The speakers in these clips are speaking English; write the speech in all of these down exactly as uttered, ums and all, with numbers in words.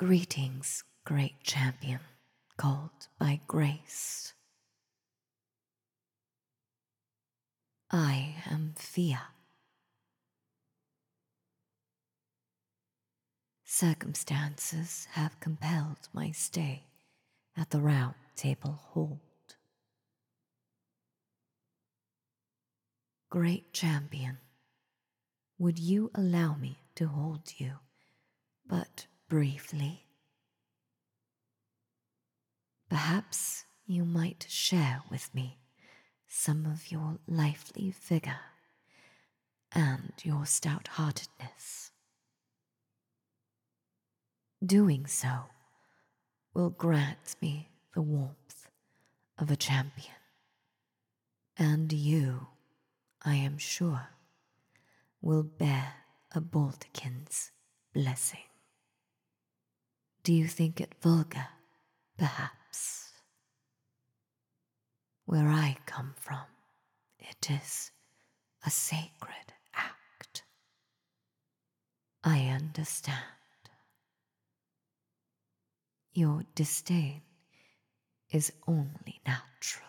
Greetings, great champion, called by grace. I am Fia. Circumstances have compelled my stay at the Round Table Hold. Great champion, would you allow me to hold you, but briefly? Perhaps you might share with me some of your lively vigor and your stout-heartedness. Doing so will grant me the warmth of a champion, and you, I am sure, will bear a Baldekin's blessing. Do you think it vulgar, perhaps? Where I come from, it is a sacred act. I understand. Your disdain is only natural.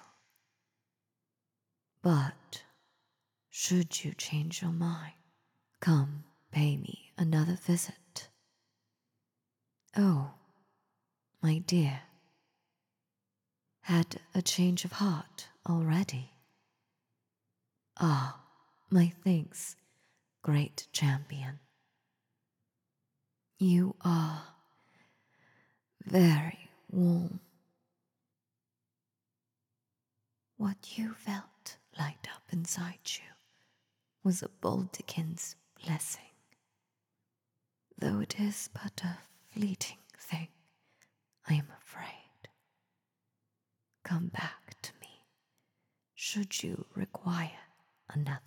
But should you change your mind, come pay me another visit. Oh, my dear, had a change of heart already? Ah, my thanks, great champion. You are very warm. What you felt light up inside you was a Baldekin's blessing, though it is but a fleeting thing, I am afraid. Come back to me, should you require another.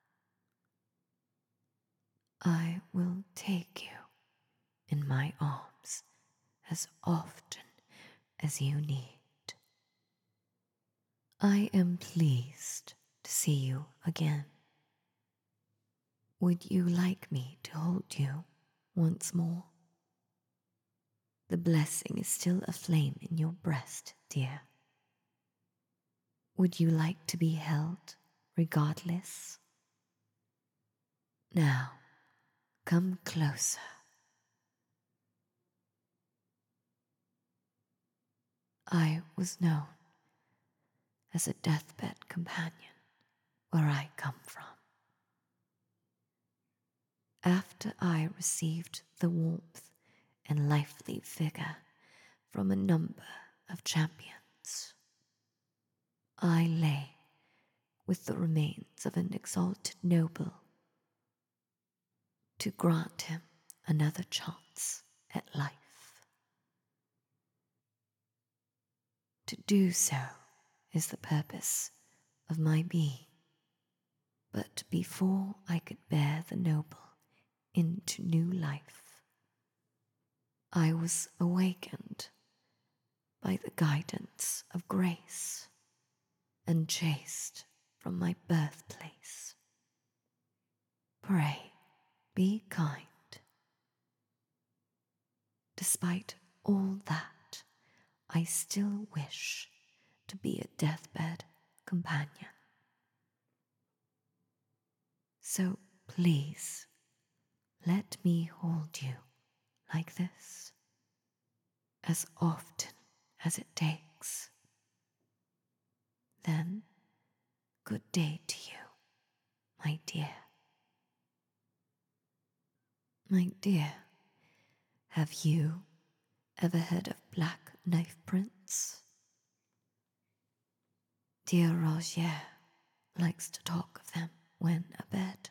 I will take you in my arms as often as you need. I am pleased to see you again. Would you like me to hold you once more? The blessing is still aflame in your breast, dear. Would you like to be held regardless? Now, come closer. I was known as a deathbed companion where I come from. After I received the warmth and lively vigor from a number of champions, I lay with the remains of an exalted noble to grant him another chance at life. To do so is the purpose of my being, but before I could bear the noble into new life, I was awakened by the guidance of grace and chased from my birthplace. Pray, be kind. Despite all that, I still wish to be a deathbed companion. So please, let me hold you like this as often as it takes. Then, good day to you, my dear. My dear, have you ever heard of black knife prints? Dear Rogier likes to talk of them when abed,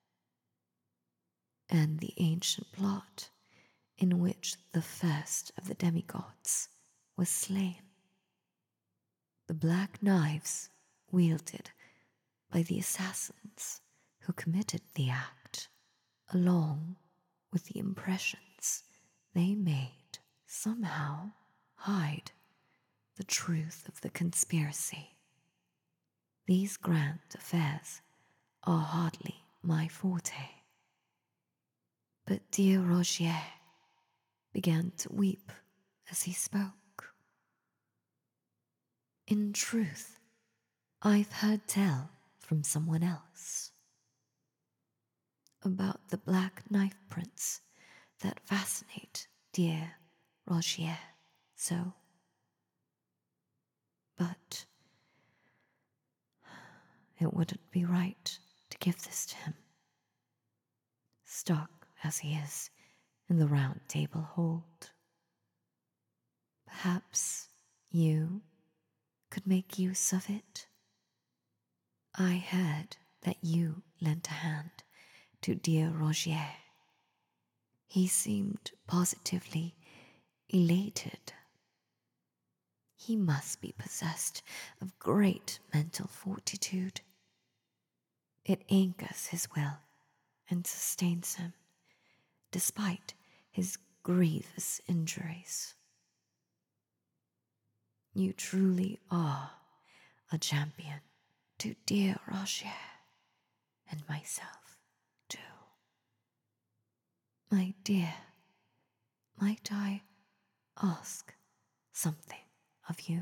and the ancient plot in which the first of the demigods was slain. The black knives wielded by the assassins who committed the act, along with the impressions they made, somehow hide the truth of the conspiracy. These grand affairs are hardly my forte. But dear Rogier, began to weep as he spoke. In truth, I've heard tell from someone else about the black knife prints that fascinate dear Rogier so. But it wouldn't be right to give this to him, stuck as he is in the round table hold. Perhaps you could make use of it. I heard that you lent a hand to dear Rogier. He seemed positively elated. He must be possessed of great mental fortitude. It anchors his will and sustains him, despite his grievous injuries. You truly are a champion to dear Rogier and myself, too. My dear, might I ask something of you?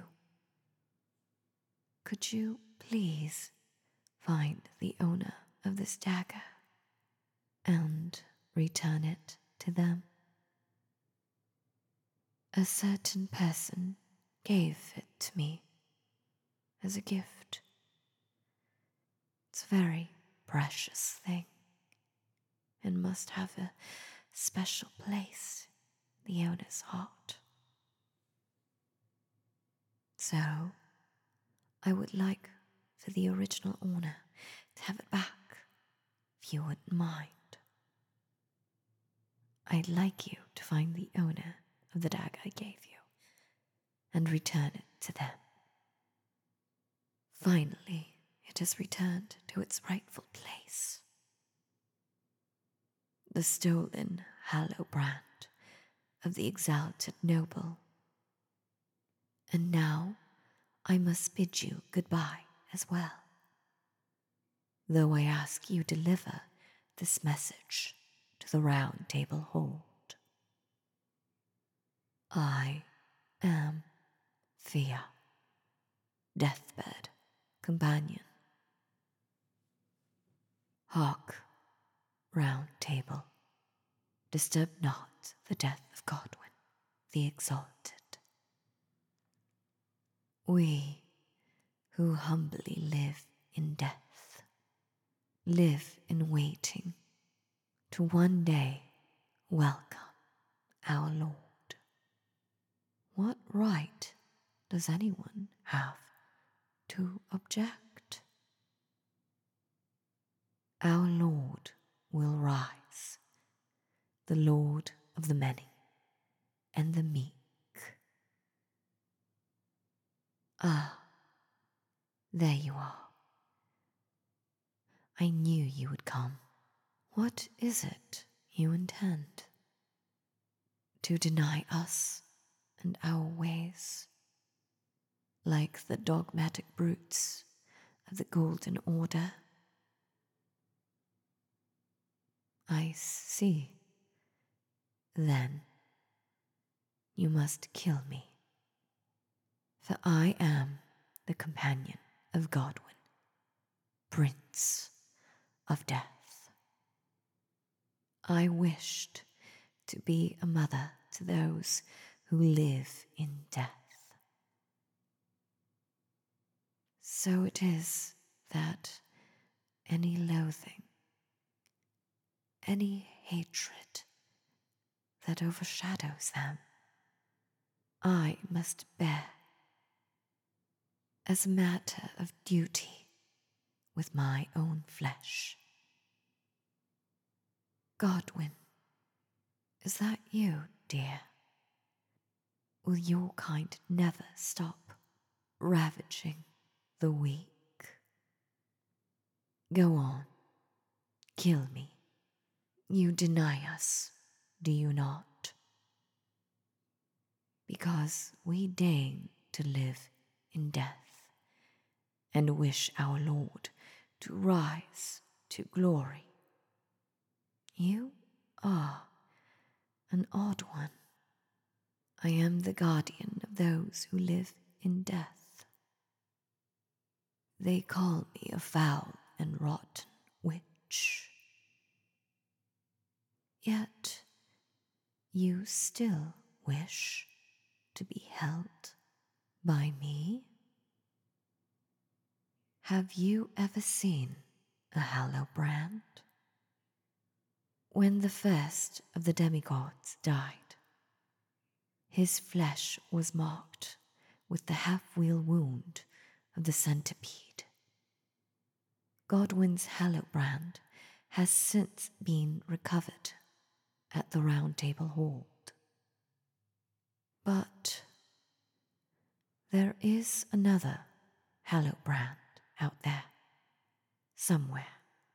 Could you please find the owner of this dagger and return it to them? A certain person gave it to me as a gift. It's a very precious thing and must have a special place in the owner's heart. So, I would like for the original owner to have it back, if you wouldn't mind. I'd like you to find the owner of the dagger I gave you and return it to them. Finally, it is returned to its rightful place. The stolen halo brand of the exalted noble. And now I must bid you goodbye as well, though I ask you deliver this message to the round table hold. I am Fia, deathbed companion. Hark, round table, disturb not the death of Godwin the Exalted. We who humbly live in death, live in waiting to one day welcome our Lord. What right does anyone have to object? Our Lord will rise, the Lord of the many and the meek. Ah, there you are. I knew you would come. What is it you intend? To deny us and our ways, like the dogmatic brutes of the Golden Order? I see. Then you must kill me, for I am the companion of Godwin, Prince of Death. I wished to be a mother to those who live in death. So it is that any loathing, any hatred that overshadows them, I must bear as a matter of duty with my own flesh. Godwin, is that you, dear? Will your kind never stop ravaging the weak? Go on, kill me. You deny us, do you not? Because we deign to live in death and wish our Lord to rise to glory. You are an odd one. I am the guardian of those who live in death. They call me a foul and rotten witch. Yet you still wish to be held by me? Have you ever seen a Hallowbrand? When the first of the demigods died, his flesh was marked with the half-wheel wound of the centipede. Godwyn's Hallowbrand has since been recovered at the Round Table Hold. But there is another Hallowbrand out there, somewhere.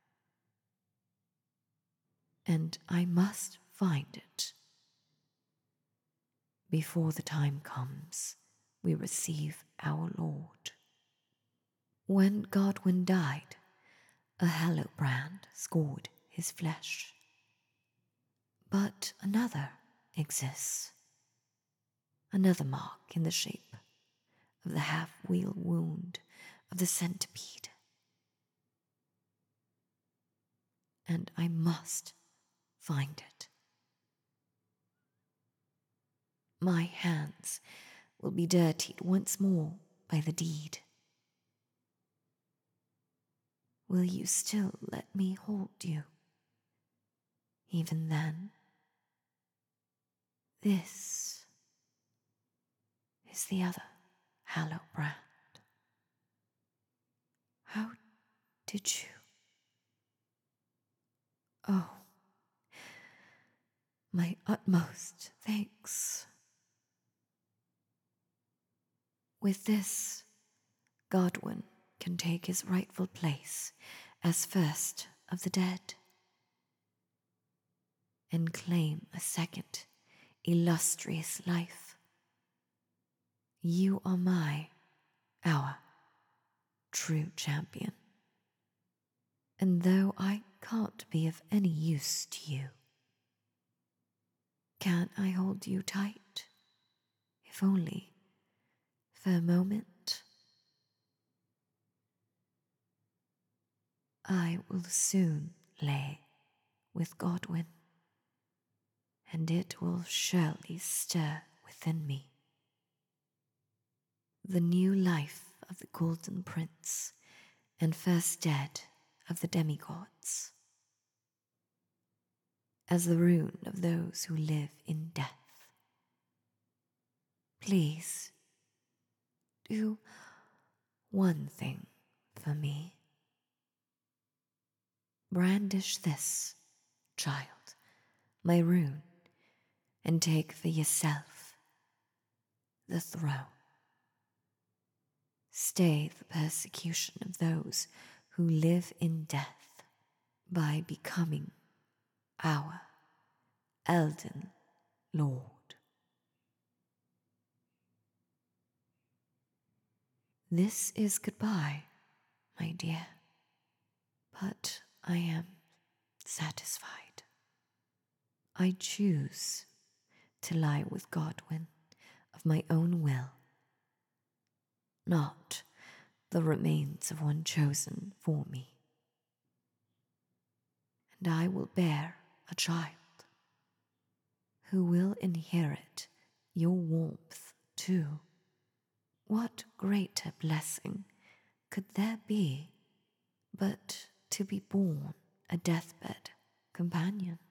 And I must find it before the time comes we receive our Lord. When Godwyn died, a Hallowbrand scored his flesh. But another exists, another mark in the shape of the half-wheel wound of the centipede. And I must find it. My hands will be dirtied once more by the deed. Will you still let me hold you, even then? This is the other Hallowbrand. How did you? Oh, my utmost thanks. With this, Godwyn can take his rightful place as first of the dead and claim a second illustrious life. You are my, our true champion. And though I can't be of any use to you, can't I hold you tight, if only for a moment? I will soon lay with Godwyn, and it will surely stir within me the new life of the Golden Prince and first dead of the demigods, as the rune of those who live in death. Please do one thing for me. Brandish this, child, my rune, and take for yourself the throne. Stay the persecution of those who live in death by becoming our Elden Lord. This is goodbye, my dear, but I am satisfied. I choose to lie with Godwyn of my own will, not the remains of one chosen for me. And I will bear a child who will inherit your warmth too. What greater blessing could there be but to be born a deathbed companion?